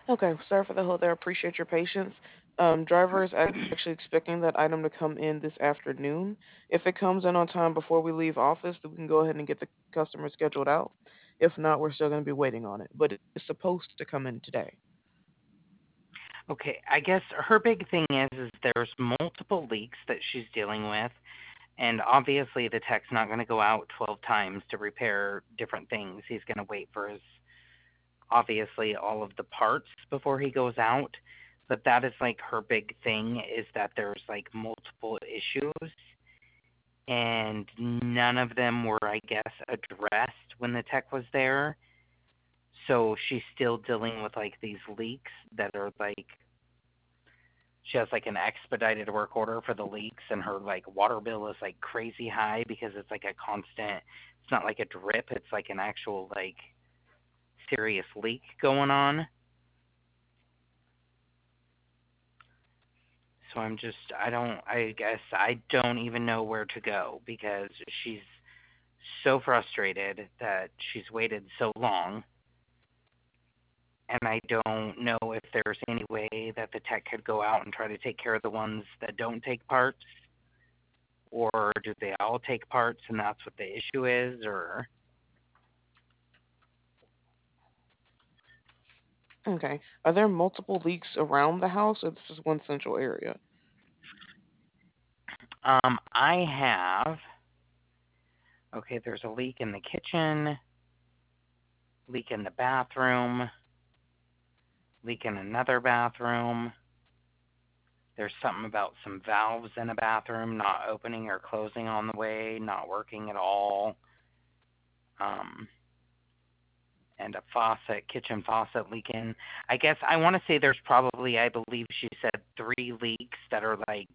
Okay, sorry for the hold there. Appreciate your patience. Driver is actually expecting that item to come in this afternoon. If it comes in on time before we leave office, then we can go ahead and get the customer scheduled out. If not, we're still going to be waiting on it. But it's supposed to come in today. Okay, I guess her big thing is there's multiple leaks that she's dealing with, and obviously the tech's not going to go out 12 times to repair different things. He's going to wait for his obviously all of the parts before he goes out. But that is like her big thing is that there's like multiple issues and none of them were, I guess, addressed when the tech was there. So she's still dealing with like these leaks that are like she has like an expedited work order for the leaks and her like water bill is like crazy high because it's like a constant, it's not like a drip, it's like an actual like serious leak going on. So I guess I don't even know where to go because she's so frustrated that she's waited so long. And I don't know if there's any way that the tech could go out and try to take care of the ones that don't take parts, or do they all take parts and that's what the issue is, or Okay. Are there multiple leaks around the house, or this is one central area? I have okay, there's a leak in the kitchen, leak in the bathroom, leak in another bathroom. There's something about some valves in a bathroom not opening or closing on the way, not working at all. Um, and a faucet, kitchen faucet leaking. I guess I want to say there's probably, I believe she said, three leaks that are like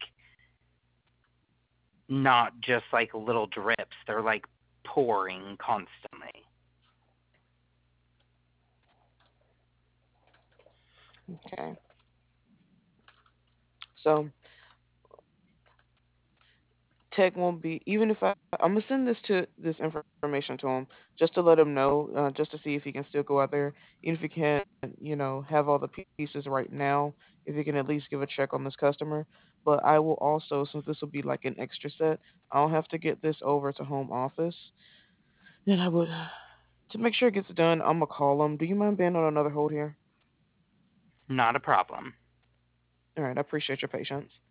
not just like little drips, they're like pouring constantly. Okay. So Tech won't be even if I'm gonna send this information to him just to let him know, just to see if he can still go out there, even if he can't, have all the pieces right now. If he can at least give a check on this customer, but I will also, since this will be like an extra set, I'll have to get this over to home office. And I would to make sure it gets done. I'm gonna call him. Do you mind being on another hold here? Not a problem. All right, I appreciate your patience.